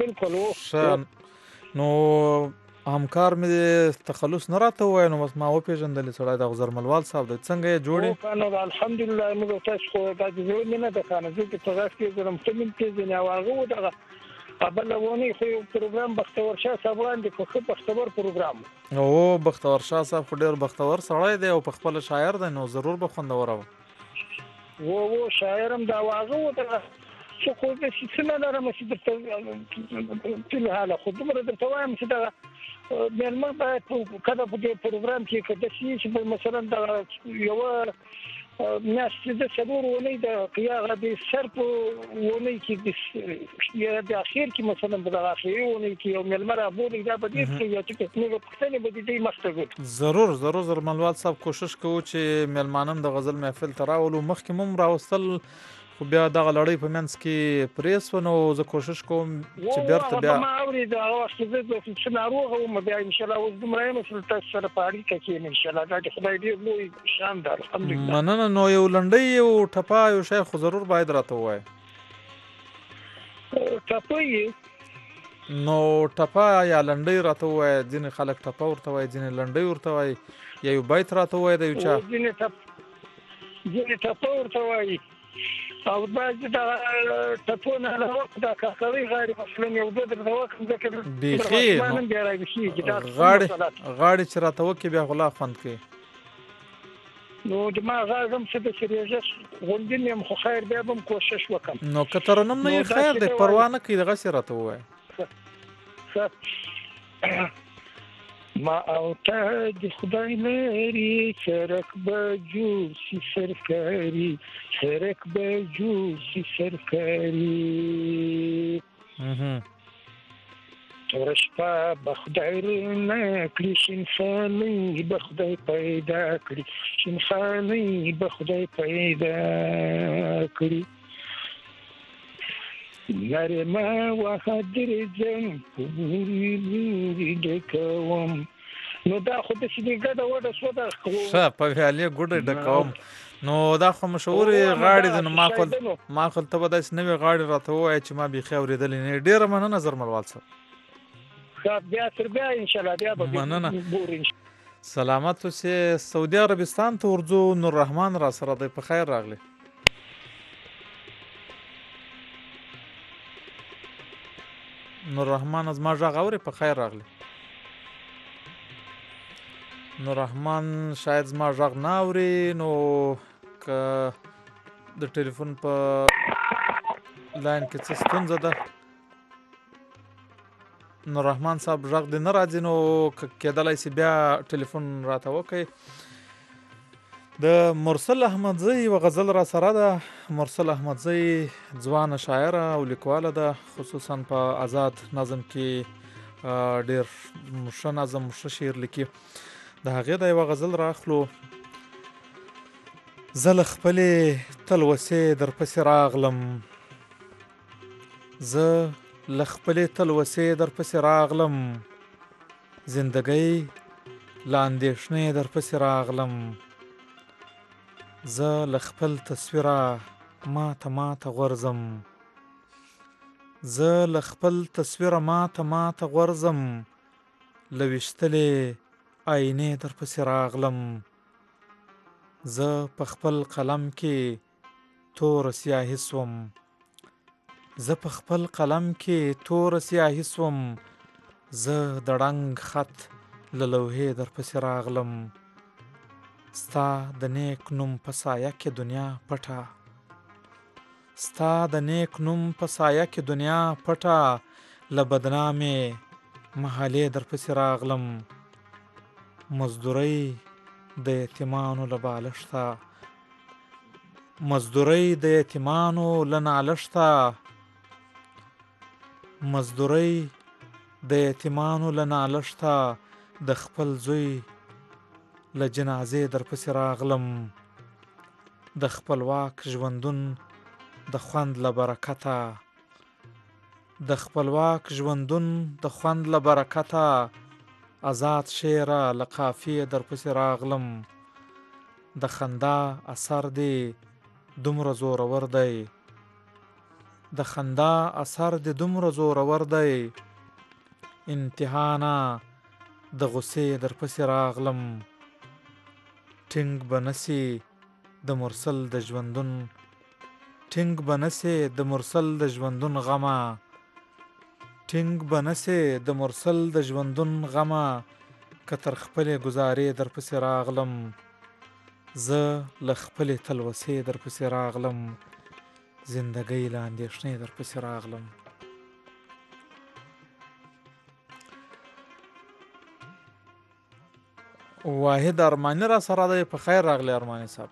نو همکار مې تخلص نه راته ووایه، نو بس ما وپېژندلې سړی د زرملوال صاحب دی. څنګه یې جوړ یې؟ الحمدلله موږ تاسو خو دا د زړه مینه ده که نه، زه د تغاز پېژنم ته مې پېژنې او هغه و دغه بله اونۍ خو یو پروګرام بختور شاه صاحب وړاندې کړ، ښه بختور پروګرام او بختور شاه صاحب خو ډېر بختور سړی دی او په خپله شاعر دی، نو ضرور به خوندوره وه. شاعر هم دا هغه و دغه څه خو داسې څه نه لرم چې درته فلحاله خو دومره درته وایم چې دغه مېلمه باید کله په دې پروګرام کې که داسې وي چې مثلا دغه یوه میاشت د 4 اونۍ د هغه د سر په اونۍ کې یا د اخر کې مثلا په دغه اخري اونۍ کې یو مېلمه رابولي، دا به ډېر ښه وي چې موږ پوښتنې به د دې مخته وکړو. ضرور زرملوال صاحب کوشش کوو چې مېلمانه د غزل محفل ته راولو. مخکې مو هم راوستل خو بیا دغه لړۍ په منځ کې پرې سوه، نو زه کوشش کوم چې بیرته بیا ما اورېد هغه وخت زه څه ناروغه وم، بیا انشاءالله اوس دومره یم چې تاسو سره په اړیکه کې یم انشاءالله. دا د خدای ډېر لوی شان ده الحمدلله. مننه. نو یو لنډۍ یو ټپه یو شی خو ضرور باید راته ووایې. ټپه یې؟ نو ټپه یا لنډۍ راته ووایه. ځینې خلک ټپه ورته وایي، ځینې لنډۍ ورته وایي، یا یو بیت راته ووایه د یو چا. ځینې ټپه ورته وایي او بعضې د ټپونه علاوه دا کاکړۍ غاړې مثلا یو دوه درته وکړم ځکه بیخي غاړې چې راته وکړې بیا خو لا خوند کوي. نو د ما غاړه هم څه د سریزه غوندین یم خو خیر بیا به هم کوشش وکړم. نو که ترنم نه یې خیر دی، پروا نه کوي، دغسې راته ووایه. ما او ته د خدای لري سرک به جوړ شي سرکاري، سرک به جوړ شي سرکاري. توره شپه به خدای رڼا کړي، شینخانۍ به خدای پیدا کړي، شینخانۍ به خدای پیدا کړي. لارې ما وهه درځم پورې لورې ډکوم. نو دا خو داسې دې ګډه وډه شوه ده ښه په ویالې ګوډه ډکوم. نو دا خو مشهورې غاړې دي. نو ما خو ته به داسې نوې غاړې راته ووایه چې ما بیخي اورېدلې نه. ډېره مننه زرملوال صاحب. بیا تر بیا انشاءالله بیا به مننه. سلامت اوسې. سعودي عربستان ته ورځو. نوررحمان را سره دی. په خیر راغلی. نوررحمان زما غږ اوري؟ په خیر راغلی. نوررحمان شاید زما غږ نه اوري، نو که د ټلیفون په لاین کې څه ستونزه ده، نوررحمان صاحب غږ دې نه راځي، نو کېدلی شي بیا ټلیفون راته وکړئ. د مرسل احمدزی یوه غزل را سره ده. مرسل احمدزی ځوانه شاعره او لیکواله ده، خصوصا په آزاد نظم کې ډېر ښه نظم ښه شعر لیکي. د هغې د یوه غزل راخلو. زه له خپلې تلوسې درپسې راغلم، زه له خپلې تلوسې درپسې راغلم، زندګۍ له اندېښنې درپسې راغلم، زه له خپل تصویره ماته غورځم، زه له خپل تصویره ماته غورځم، له ویشتلې آینې درپسې راغلم، زه په خپل قلم کې توره سیاهي سوم، زه په خپل قلم کې توره سیاهي سوم، زه د ړنګ خط له لوحې درپسې راغلم، ستا د نیک نوم په سایه کې دنیا پټه، ستا د نیک نوم په سایه کې دنیا پټه له بدنامې محلې در پسې راغلم مزدورۍ د یتیمانو له بالښته مزدورۍ د یتیمانو له نالښته مزدورۍ د یتیمانو له نالښته د خپل زوی له جنازې در پسې راغلم د خپلواک ژوندون د خوند له برکته د خپلواک ژوندون د خوند له برکته آزاد شعره له قافیې در پسې راغلم د خندا اثر دی دومره زورور دی د خندا اثر دی دومره زورور دی امتحانه د غصې در پسې راغلم ټینګ به نسي د مرسل د ژوندون ټینګ به نسي د مرسل د ژوندون غمه ټینګ به نسي د مرسل د ژوندون غمه که تر خپلې ګزارې در پسې راغلم زه له خپلې تلوسې در پسې راغلم زندګۍ له اندېښنې در پسې راغلم واحد ارماني را سره دی په خیر راغلی ارماني صاحب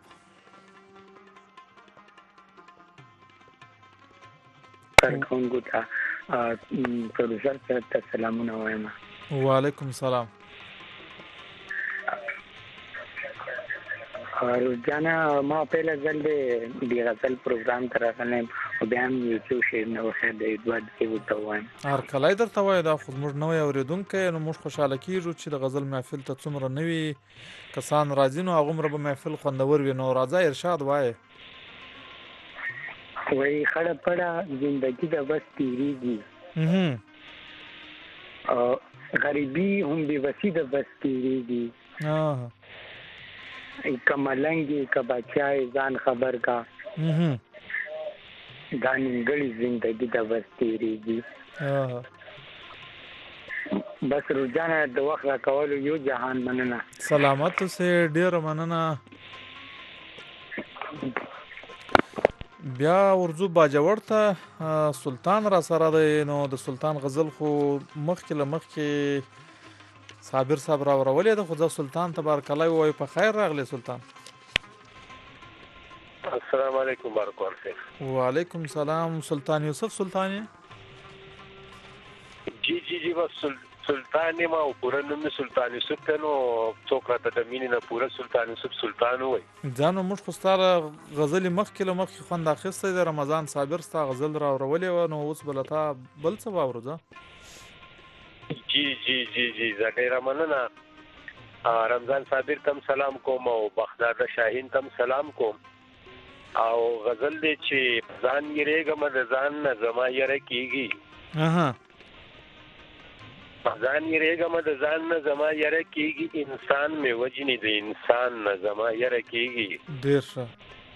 کارکونکو ته پروډوسر صاحب ته سلامونه وایم وعلیکم سلام روزانه ما پهله ځل د غزل پروګرام ته راغلم او بیا هم یو څو شعر نو خیر د دوه کې ورته وایم هر کله درته وایي دا خو موږ نوی اورېدونکی نو موږ خوشحاله کېږو چې د غزل محفل ته څومره نوي کسان راځي نو هغومره به محفل خوندور وي نو راځه ارشاد وایي وایي خړه پړه زندګي د بس تېرېږي غریبي هم بېوسي د بس تېرېږي که ملنګي که بچای ځان خبر کا دا نیمګړې زندګي د بس تېرېږي بس روزانه د وخت راکولو یو جهان مننه سلامت اوسې ډېره مننه بیا ورځو باجوړ ته سلطان را سره دی نو د سلطان غزل خو مخکې له مخکې صابر صاحب راورولې ده خو زه سلطان تبارک الله وایي په خیر راغلی سلطان السلام علیکم بارک الله وعلیکم سلام سلطان یوسف سلطانی جی بس سلطان ما او پورا نوم سلطان یوسف کنو څوک راته د مینې نه پورا سلطان یوسف سلطان وای ځانو موږ خو ستاره غزل مخکې له مخکې خوند اخیستی د رمضان صابر ستا غزل راورولې و نو اوس بل تا بل څه واورو ځه جی زه ډېره مننه رمضان صابر تم سلام کوم او بغداد شاهین تم سلام کوم او غزل دې چې ځان یریږم د ځان نه زما یره کیږي ځان یریږم د ځان نه زما یره کیږي انسان مې وجنې د انسان نه زما یره کیږي ډېر ښه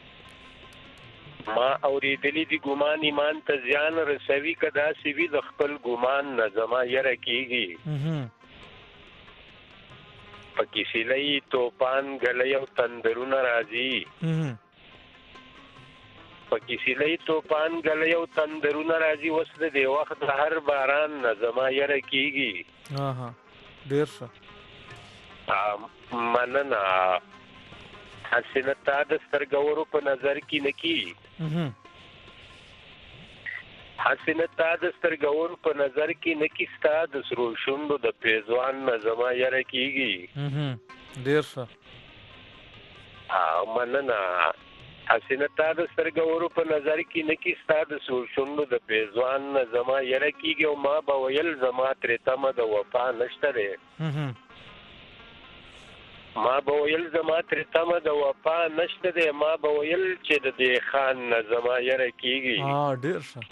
ما اورېدلي دي ګمان ایمان ته زیان رسوي که داسې وي د خپل ګمان نه زما یره کیږي پکې سیلۍ توپان ګلی او تندرونه راځي پکې سیلۍ توپان ګلی او تندرونه راځي اوس د دې وخت د هر باران نه زما یره کیږي ډېر ښه مننه حسنه تا د سترګورو په نظر کې نه کی حسنه تا د سترګورو په نظر کې نه کی ستا د سرو شونډو د پیزوان نه زما یره کیږي ډېر ښه مننه حسنه تا د سترګورو په نظر کې نه کی ستا د سرو شونډو د پیزوان نه زما یره کیږي او ما به ویل زما ترې تمه د وفا نشته دی ما به ویل زما ترې تمه د وفا نشته دی ما به ویل چې د دې خان نه زما یره کیږي ډېر ښه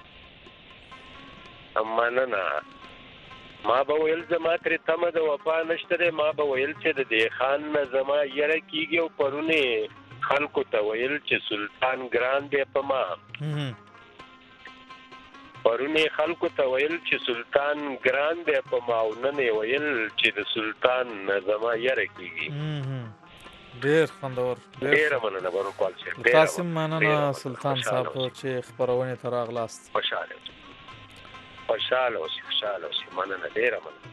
مننه ما به ویل زما ترې تمه د وفا نشته دی ما به ویل چې د دې خان نه زما یره کیږي او پرونه خلکو ته ویل چې سلطان ګران دی په ما پرونه خلکو ته ویل چې سلطان ګران دی په ما او نن ویل چې د سلطان نه زما یره کیږي ډېر خوندور ډېره مننه بروکوال صاحب تاسو مننه سلطان صاحب چې خبرونه ته راغلاست خوشاله اوسئ مننه ډېره مننه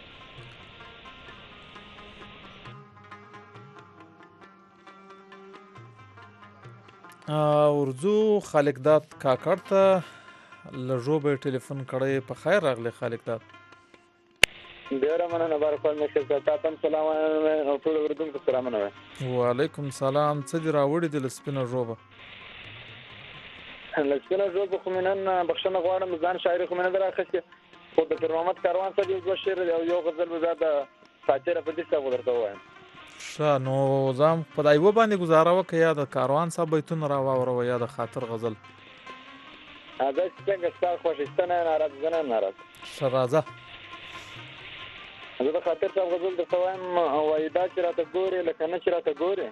ورځو خالق داد کاکړ ته لږو به ټلیفون کړی په خیر راغلی خالق داد ډیره مننه بارکال مشر تاسو سلام او ټول اوردونکو سلامونه وعلیکم سلام څه دی راوړی د لسپینه ژوبه لسپینه ژوبه خو منن بخښنه غواړم ځان شاعر خو منن راخسته خو د پیر محمد کاروان صاحب یو شعر یو غزل وزاده ساتره په دې څه ورته وایم نو زم په دایو باندې گزاره وکړه یا د کاروان صاحب بیتون را واورو یا د خاطر غزل دا څنګه ستاسو خوشستانه ناراض زنه ناراض شرازه زه د خاطر صاحب غزل د فوایم وایدا چې راته ګوري لکه نه چې راته ګوري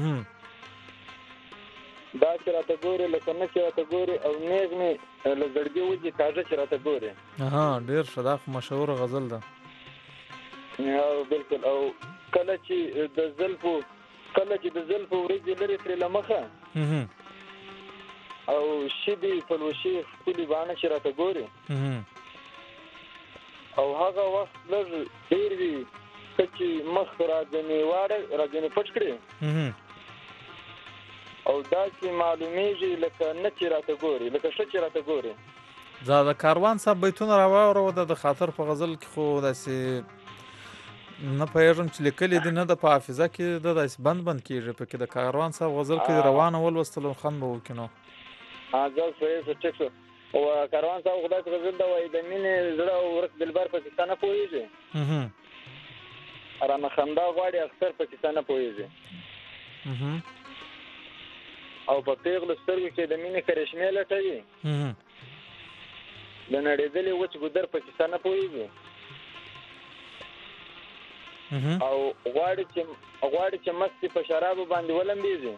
دا چې راته ګوري لکه نه چې راته ګوري او نیغ می له زړګي وځي کاږه چې راته ګوري ډیر شداف مشهور غزل ده بالکل او کله چې د زلفو ورځې لري ترې لمخه او شیدي فلوشي خپلې باڼه چې راته ګوري او هغه وخت لږ ډېر وي چې مخ راځنې پټ کړي او داسې معلومیږي لکه نه چې راته ګوري لکه ښه چې راته ګوري دا د کاروان صاحب بیتونه راواورو د خاطر په غزل کې خو داسې نه پوهېږم چې لیکلي دي نه د په حافظه کې د داسې بند کېږي پکې د کاروان صاحب غزل کې روانه ولوستلو خوند به وکړي نو ټیک شو او کاروان صاحب خدای غزل دا وایي د مینې زړه او ورک دلبر پکې څه نه پوهېږي رانه خندا غواړي اکثر پکې څه نه پوهېږي او په پیغلو سترګو کې د مینې کرشمې لټوي د نړېدلې وچ ګودر پکې څه نه پوهېږي او غواړي چې مستي په شرابو باندې ولمبېږي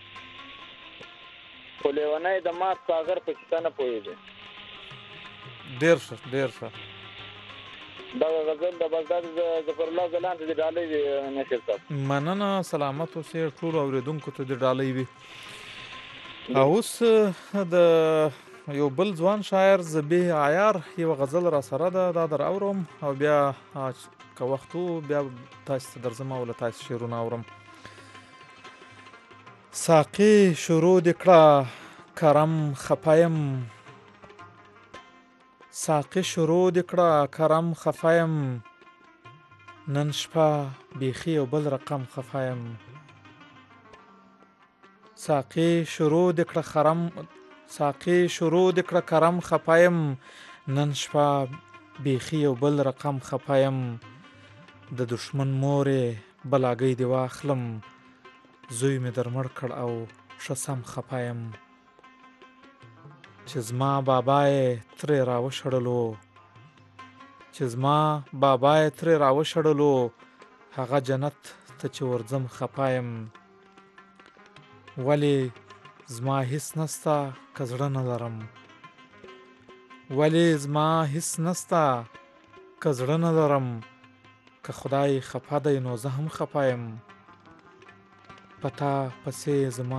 خو لیونی د مات ساغر په کیسه نه پوهېږي ډېر ښه دغه غزل د بغداد ظفرالله ځلاند د ډالۍ دی نشر صاحب مننه سلامت اوسئ ټولو اورېدونکو ته د ډالۍ وي اوس د یو بل ځوان شاعر زبیح عیار یو غزل را سره ده دا در اورم او بیا که وختو بیا تاسو ته درځم او له تاسو شعرونه اورم ساقي شروع دې کړه کرم خفایم ساقي شروع دې کړه کرم خفایم نن شپه بیخي یو بل رقم خفایم ساقي شروع دې کړه کرم خفایم نن شپه بیخي یو بل رقم خفایم د دشمن مورې بلاګۍ دې واخلم زوی مې درمړ کړ او ښه سم خفایم چې زما بابا یې ترې راوشړلو هغه جنت ته چې ورځم خفایم ولې زما هیڅ نسته که زړه نه لرم که خدای خفه دی نو زه هم خفایم پتا پسې زما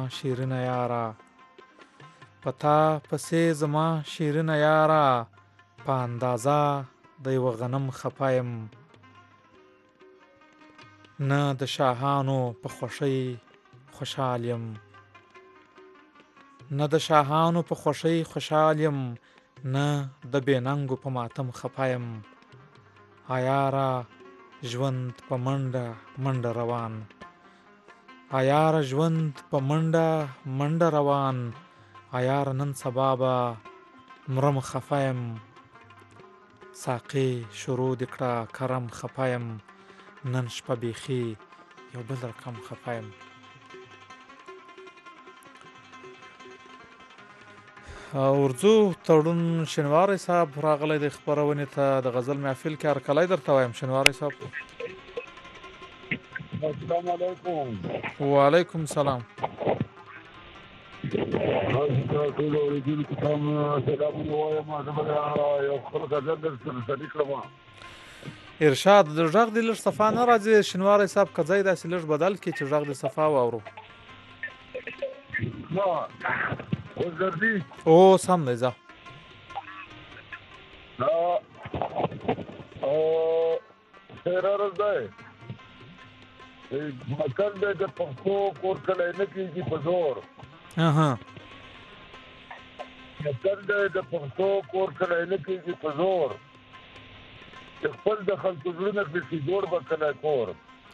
شیرینه یاره په اندازه د یوه غنم خفایم نه د شاهانو په خوښۍ خوشحال یم نه د بېننګو په ماتم خفایم عیاره ژوند په منډه روان عیاره نن سبا به مرم خفایم ساقي شروع دې کړه کرم خفایم نن شپه بیخي یو بل رقم خفایم ورځو تړون شینواری صاحب راغلی د خپرونې ته د غزل محفل کې هرکلی درته وایم شینواری صاحب السلام علیکم وعلیکم سلام ټول اوریدونکو ته سلامونه وایم زه به یو خپل غزل درسره شریک کړم ارشاد د غږ د لږ صفا نه راځي شنواری صاحب که ځای داسې لږ بدل کړي چې غږ د صفا واورو. اوس درځي؟ اوس هم دی ځه. خیر عرض دی متل دی د پښتو کور کلی نه کېږي په زور. متل دی د پښتو کور کلی نه کېږي په زور چې خپل د خلکو زړونه پکې جوړ به کلی کور.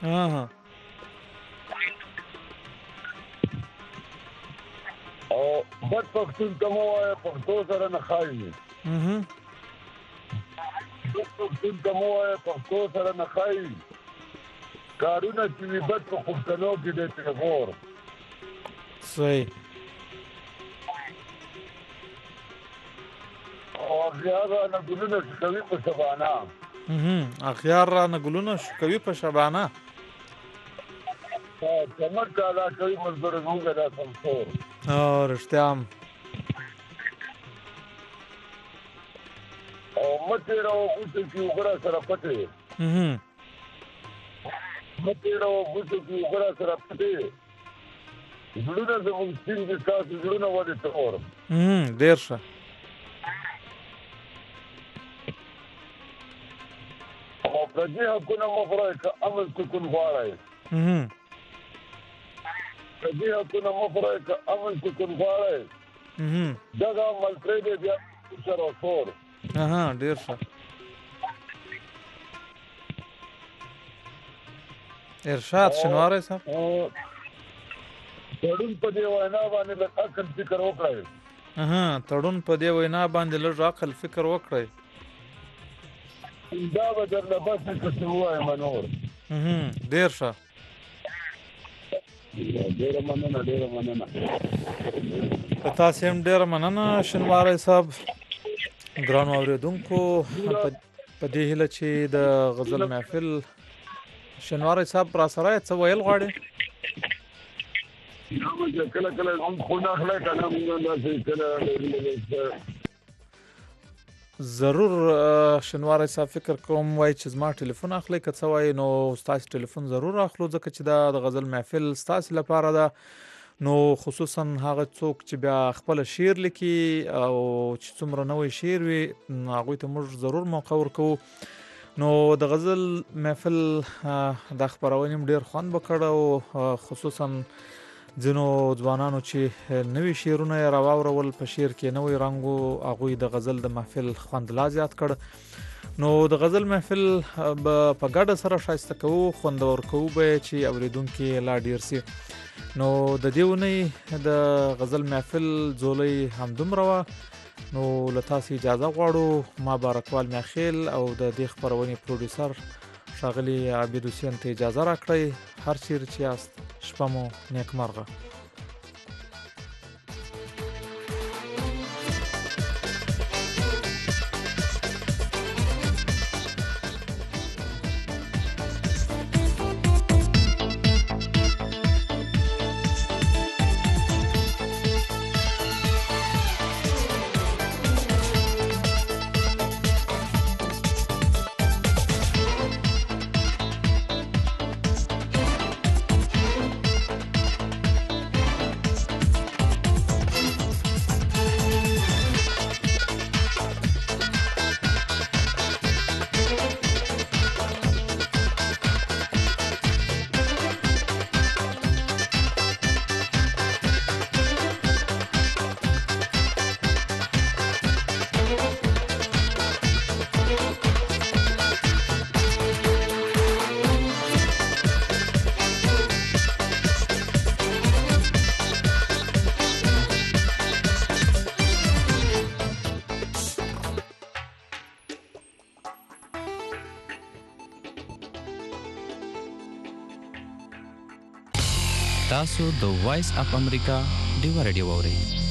او بد پښتون ته مو وایه پښتو سره نه ښایي. بد پښتون ته مو وایه پښتو سره نه ښایي. کارونه چې وي بد په پښتنو کې دی پرې غور. صحیح. او اغیار رانه ګلونه شکوي په شبانه. اغیار رانه ګلونه شکوي په شبانه. چمک کالا کوي مزدور زمونږ دا سمسور. رښتیا هم. او متې راوغوڅو کې اوبه را سره پټې. متې راوغوڅو کې اوبه را سره پټې. زړونه زمونږ سپین دي ستاسو زړونه ولې تور. ډېر ښه. او پردي حقونه مه خورئ که امن سکون غواړئ. پردي حقونه مه خورئ که امن سکون غواړئ. دغه عمل پرېږدئ بیا سره شور. ډېر ښه. ارشاد شنواری صاحب تړون په دې وینا باندې لږ عقل فکر وکړئ. تړون په دې وینا باندې لږ عقل فکر وکړئ. دا به درله بس نه که څه ووایم نور. ډېر ښه. ډېره مننه ډېره مننه. تاسې هم ډېره مننه شنواری صاحب. ګرانو اورېدونکو په دې هیله چې د غزل محفل شنواری صاحب را سره څه ویل غواړي؟ کله کله هم خونه اخلی که نه مونږ داسې کله ضرور شنواری صاحب فکر کوم وایي چې زما ټلیفون اخلي که څه وایي نو ستاسې ټلیفون ضرور اخلو ځکه چې دا د غزل محفل ستاسې لپاره ده. نو خصوصا هغه څوک چې بیا خپل شعر لیکي او چې څومره نوی شعر وي هغوی ته موږ ضرور موقع ورکوو. نو د غزل محفل دا خپرونې هم ډېر خوند وکړ او خصوصا ځینو ځوانانو چې نوي شعرونه یې راواورول په شعر کې نوی رنګ و هغوی د غزل د محفل خوند لا زیات کړ. نو د غزل محفل به په ګډه سره ښایسته کوو خوندور کوو به چې اورېدونکي لا ډېر سي. نو د دې اونۍ د غزل محفل ځولۍ همدومره وه. نو له تاسې اجازه غواړو. ما بارکوال میاخیل او د دې خپرونې پروډیوسر ښاغلي عابد حسین ته اجازه راکړئ. هر چیرې چې یاست شپه مو نیکمرغه. تاسو د وایس اف امریکا ډیو رادیو اورئ.